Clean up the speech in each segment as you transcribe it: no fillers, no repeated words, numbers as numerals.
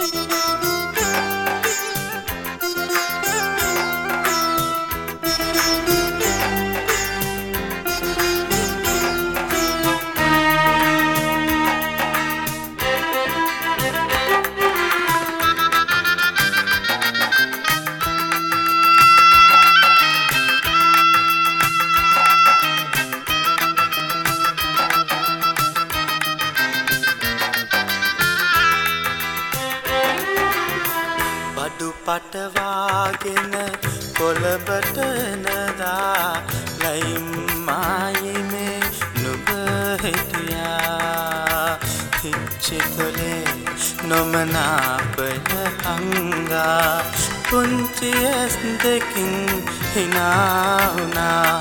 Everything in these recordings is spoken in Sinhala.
බඩු පටවාගෙන කොළඹට නදා ලයිම් මායිමේ නුඹ හිටියා හිච්චිතොලේ නොමනාපය හංගා පුංචි ඇස් දෙකින් හිනාවුනා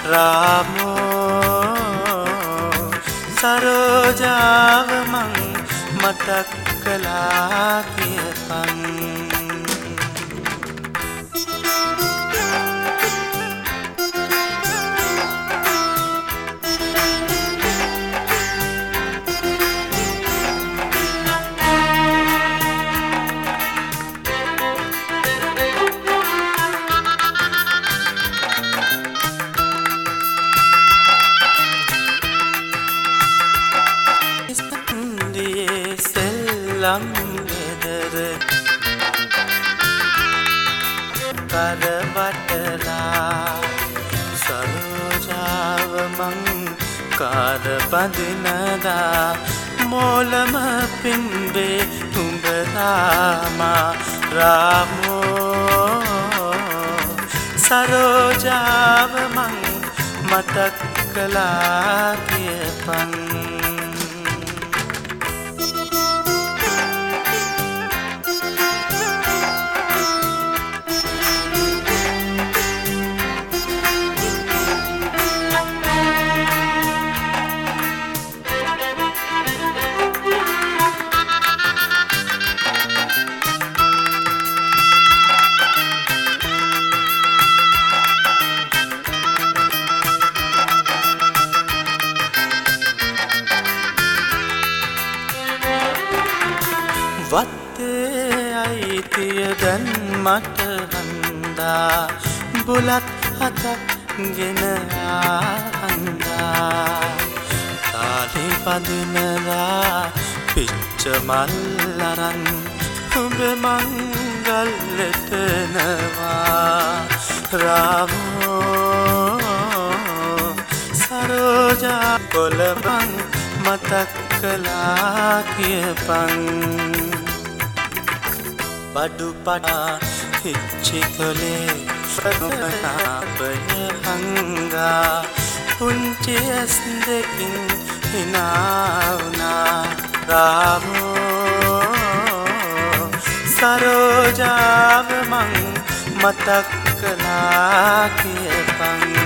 රාමෝ සරෝජාව මං මතක් කළා කියපන් ළම්ගෙදර කරවටලා සරෝජාව මං කාර බඳිනදා මෝලම පිම්බේ උඹ රාමා රාමෝ සරෝජාව මං මතක් කළා කියපන් වත්තේ අයිතිය දැන් මට හන්දා බුලත් හතක් ගෙන ආහන්දා තාලි පදිනලා පිච්ච මල් අරන් උඹ මංගල්ලෙතනවා රාමෝ සරෝජා කොළඹන් මතක් කළා කියපන් බඩු පටා හිච්චිතොලේ ප්‍රනාපය හංගා පුංචි ඇස් දෙකින් හිනාවුනා රාමෝ සරෝජාව මං මතක් කළා කියපන්